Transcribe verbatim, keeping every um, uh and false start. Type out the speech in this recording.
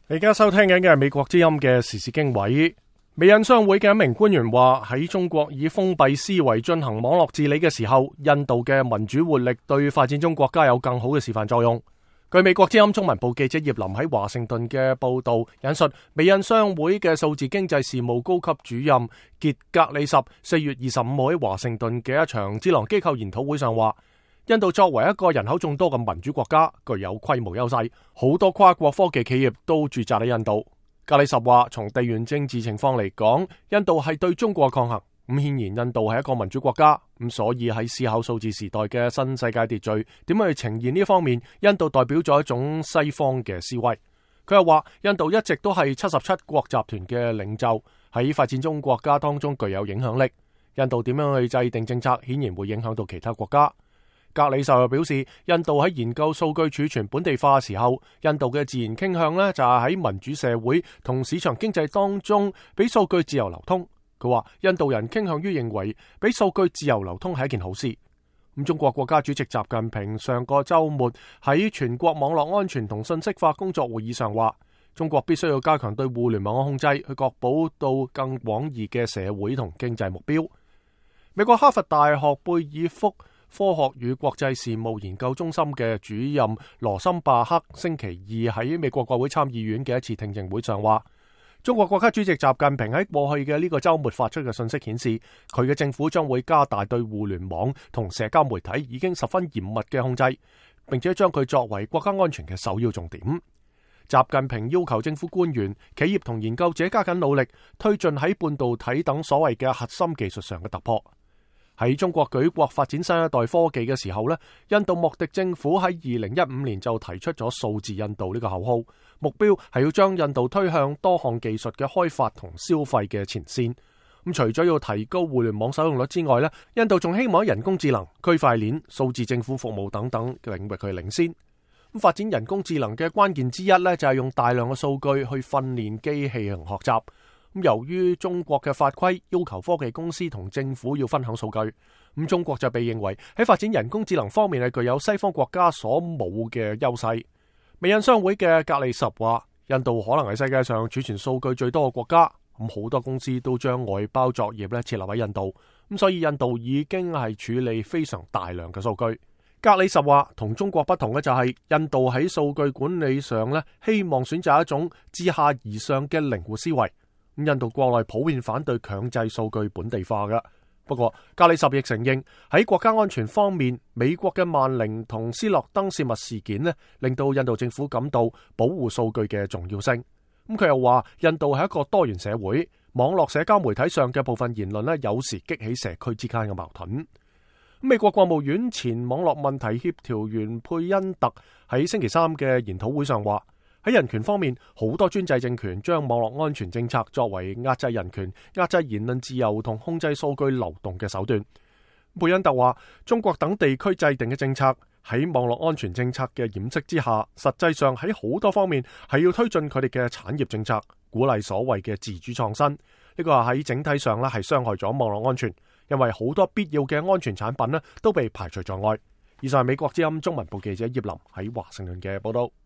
你而家收聽緊嘅係美國之音嘅時事經緯。美印商會嘅一名官員話，喺中國以封閉思維進行網絡治理嘅時候，印度嘅民主活力對發展中國家有更好嘅示範作用。據美國之音中文部記者葉林喺華盛頓嘅報道引述，美印商會嘅數字經濟事務高級主任傑格里什四月二十五號喺華盛頓嘅一場智囊機構研討會上話，印度作為一個人口眾多嘅民主國家，具有規模優勢，好多跨國科技企業都駐紮喺印度。格里什話，從地緣政治情況嚟講，印度係對中國抗衡。咁顯然印度係一個民主國家，咁所以喺思考數字時代嘅新世界秩序點樣去呈現呢方面，印度代表咗一種西方嘅思維。佢又話，印度一直都係七十七國集團嘅領袖，喺發展中國家當中具有影響力。印度點樣去制定政策，顯然會影響到其他國家。格里什又表示，印度喺研究數據儲存本地化嘅時候，印度嘅自然傾向呢就係喺民主社會同市場經濟當中俾數據自由流通。佢話印度人傾向於認為俾數據自由流通係一件好事。咁中國國家主席習近平上個週末喺全國網絡安全同信息化工作會議上話，中國必須要加強對互聯網嘅控制，去確保到更廣義嘅社會同經濟目標。美國哈佛大學貝爾福科學與國際事務研究中心嘅主任羅森巴克星期二喺美國國會參議院嘅一次聽證會上話，中國國家主席習近平喺過去嘅呢個週末發出嘅信息顯示，佢嘅政府將會加大對互聯網同社交媒體已經十分嚴密嘅控制，並且將佢作為國家安全嘅首要重點。習近平要求政府官員、企業同研究者加緊努力，推進喺半導體等所謂嘅核心技術上嘅突破。喺中國舉國發展新一代科技嘅時候呢，印度莫迪政府喺二零一五年就提出咗數字印度呢個口號，目標係要將印度推向多項技術嘅開發同消費嘅前線。咁除咗要提高互聯網使用率之外呢，印度仲希望喺人工智能、區塊鏈、數字政府服務等等嘅領域去領先。咁發展人工智能嘅關鍵之一呢，就係用大量嘅數據去訓練機器人學習。咁由於中國嘅法規要求科技公司同政府要分享數據，咁中國就被認為喺發展人工智能方面係具有西方國家所冇嘅優勢。美印商會嘅格里什話，印度可能係世界上儲存數據最多嘅國家，咁好多公司都將外包作業咧設立喺印度，咁所以印度已經係處理非常大量嘅數據。格里什話，同中國不同嘅就係印度喺數據管理上咧，希望選擇一種自下而上嘅靈活思維。印度國內普遍反對強制數據本地化嘅，不過格里什亦承認喺國家安全方面，美國嘅萬寧同斯諾登泄密事件呢，令到印度政府感到保護數據嘅重要性。咁佢又話，印度係一個多元社會，網絡社交媒體上嘅部分言論呢，有時激起社區之間嘅矛盾。美國國務院前網絡問題協調員佩恩特喺星期三嘅研討會上話，喺人權方面，好多專制政權將網絡安全政策作為壓制人權、壓制言論自由同控制數據流動嘅手段。貝恩特話，中國等地區制定嘅政策喺網絡安全政策嘅掩飾之下，實際上喺好多方面係要推進佢哋嘅產業政策，鼓勵所謂嘅自主創新。呢個喺整體上咧係傷害咗網絡安全，因為好多必要嘅安全產品咧都被排除在外。以上係美國之音中文部記者葉林喺華盛頓嘅報道。